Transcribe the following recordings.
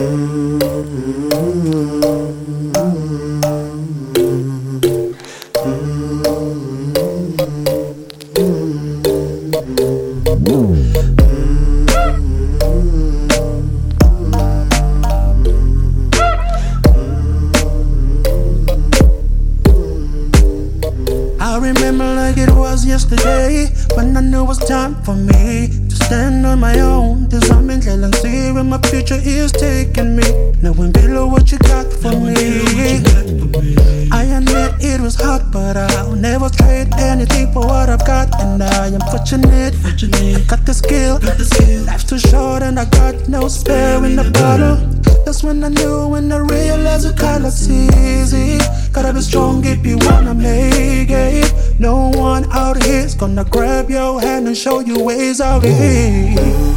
I remember like it was yesterday, when I knew it was time for me to stand on my own. Disarm and see where my future is taking me. Knowing below what you got for me. I admit it was hard, but I'll never trade anything for what I've got. And I am fortunate, I got the skill. Life's too short and I got no spare in the bottle. That's when I knew, when I realized the color's easy. Gotta be strong if you wanna make it. No one out here's gonna grab your hand and show you ways out here.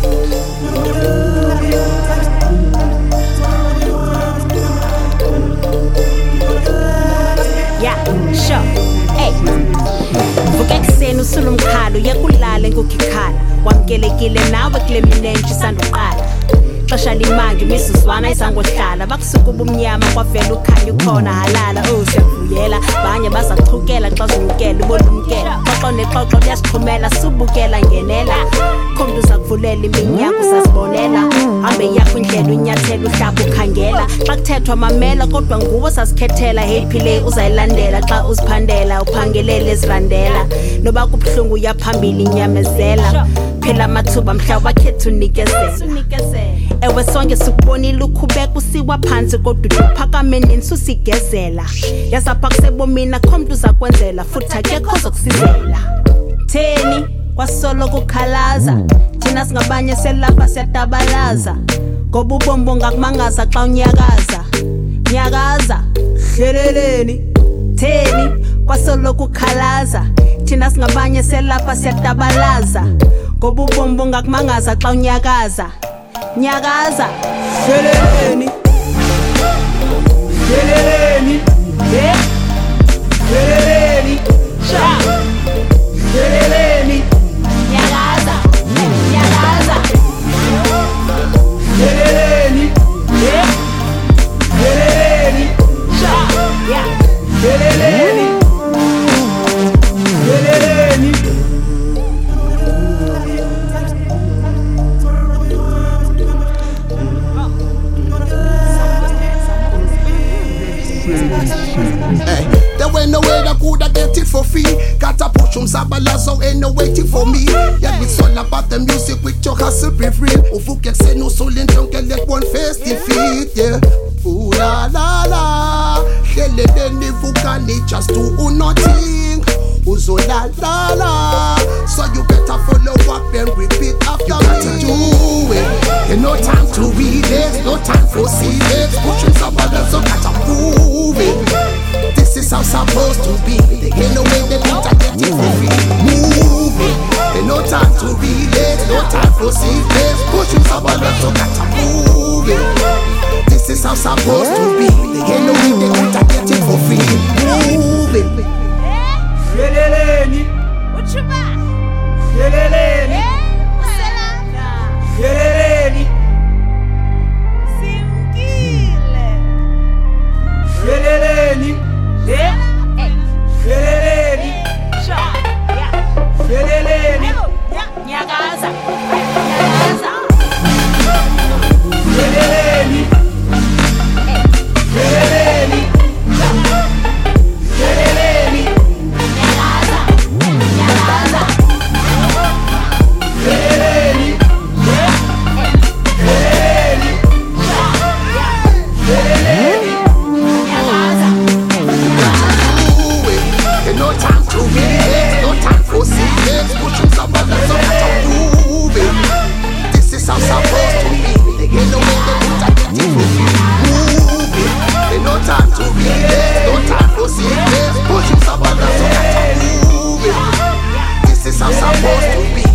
Yeah, sure. Hey. Vuka ekuseni usula umkhalo uyakulala ngokukhala. Wamkelekile nawe kule minenje sanduqala. Xesha limanje imisuzwana isangohlala bakusuka ubumnyama kwavela ukhanya ukhona halala siyavuyela banye bazachukela xa zinikela ubolumkela xoxo nexoxo liyasiqhumela subukela ngenela khomntu uzakuvulela iminyango sasibonela hambe yakho indlela unyathela uhlaba ukhangela xa kuthethwa mamela kodwa nguwe sasikhethela happy le uzayilandela xa uziphandela uphangelele ezirandela noba kubuhlungu uyaphambili inyamezela phela amathuba mhla wakhetha unikezela ewe sonke sikubonile ukhubeka usiwa phansi kodwa uphakame nensusigezela yasapha kusebomina khomntu uzakwenzela futhi akekho zokusizela theni kwasolo kukhalaza thina singabanye selapha siyatabalaza ngoba ubombo ngakumangaza xa unyakaza nyakaza hleleleni theni kwasolo kukhalaza thina singabanye selapha siyatabalaza ngoba ubombo ngakumangaza xa unyakaza nyakaza hleleleni hleleleni hleleleni sha hleleleni nyakaza nyakaza hleleleni hleleleni sha hleleleni hleleleni. Hey, there ain't no way that coulda get it for free. Gotta push sabala, so ain't no waiting for me. Yeah, it's all about the music with your hustle be real. Uvu get say no soul in don't get let one face defeat. Yeah, ooh la la la. Hele deni vukani just do nothing. Uzo la la la. So you better follow up and repeat after me. Do it. Ain't no time to relax, no time for serious. Pushing sabala, so gotta prove it. This is how supposed to be. Ain't no way they put a get it for free. Move it. Ain't no time to relax, no time for serious. Pushing sabala, so gotta prove it. This is how supposed to be. Ain't no way they put a get it for free. Move it. Hleleleni, uchuba. hleleleni, hleleleni, simkile. hleleleni, hleleleni, Sha, hleleleni, nyakaza, nyakaza. hleleleni, hleleleni, hleleleni, Nyakaza, nyakaza. hleleleni, hleleleni, hleleleni. Nyakaza. Ain't no time to relax, no time for serious. Pushing sabala, so gotta prove it. This is how supposed to be. Ain't no way they put a get it for free. Move it. Ain't no time to relax, no time for serious. Pushing sabala, so gotta prove it. This is how supposed to be.